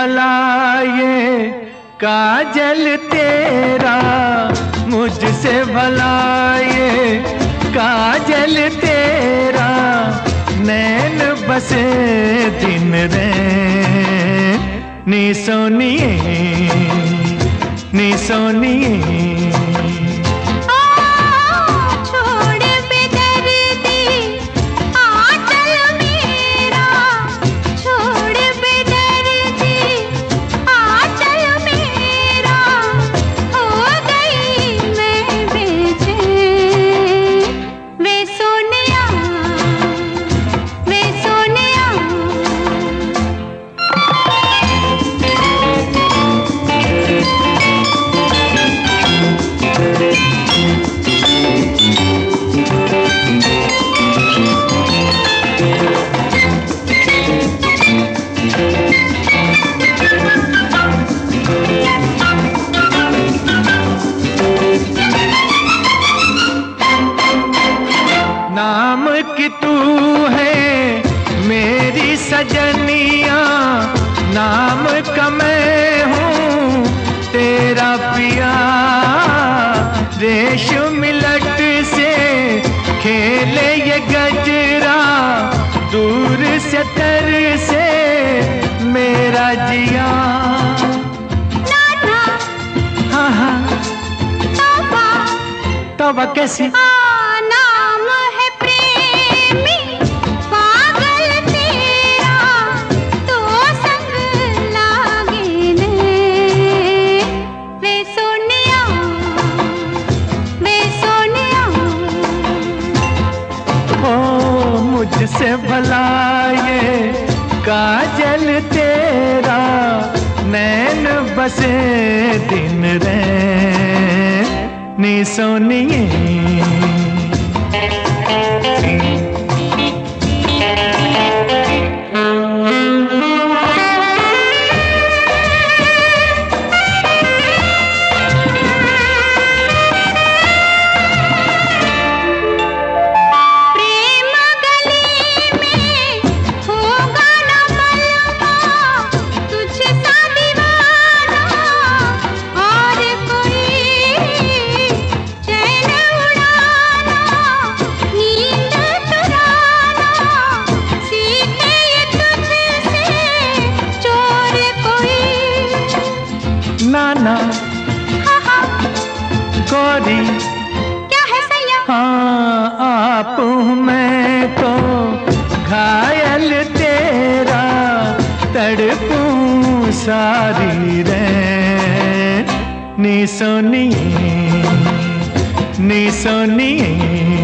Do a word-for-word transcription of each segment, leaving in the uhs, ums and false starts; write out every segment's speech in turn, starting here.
भला ये काजल तेरा, मुझसे भला ये काजल तेरा, नैन बसे दिन रे नी सोनिए नी सोनिए। नाम की तू है मेरी सजनिया, नाम का मैं हूँ तेरा पिया। रेशम लट से खेले ये गजरा, दूर से तर से मेरा जिया। नाना हाँ हाँ तौबा तौबा कैसी मुझसे भला ये काजल तेरा, नैन बसे दिन रे नी सोनिए। नाना हाँ हाँ गौरी क्या है सैया? हाँ आप हूँ मैं तो घायल तेरा, तड़पूं सारी रे नी सोनिए नी सोनिए।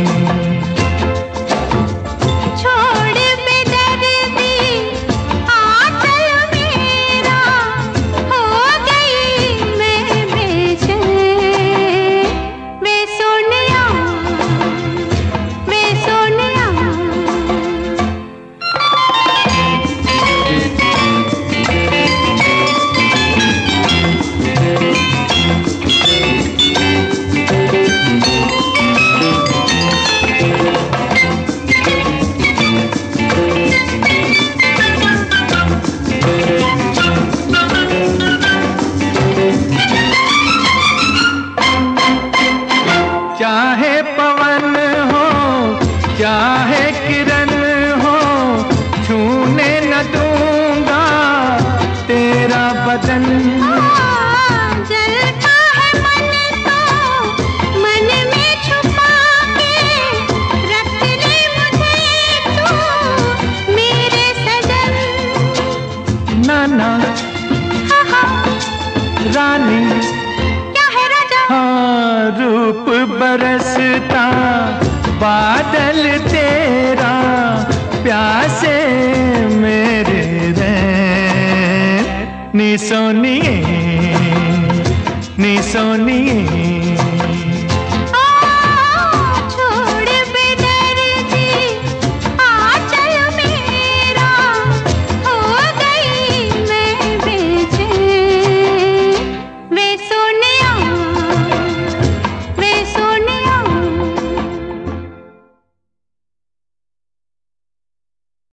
चाहे पवन हो चाहे किरण हो, छूने न दूंगा तेरा बदन। जलता है मन तो मन में छुपा के, रख ले मुझे तू मेरे सजन। नाना हाँ हाँ रानी क्या है राजा? हाँ रूप बरसता बादल तेरा, प्यासे मेरे रैन नी सोनिए नी सोनिए।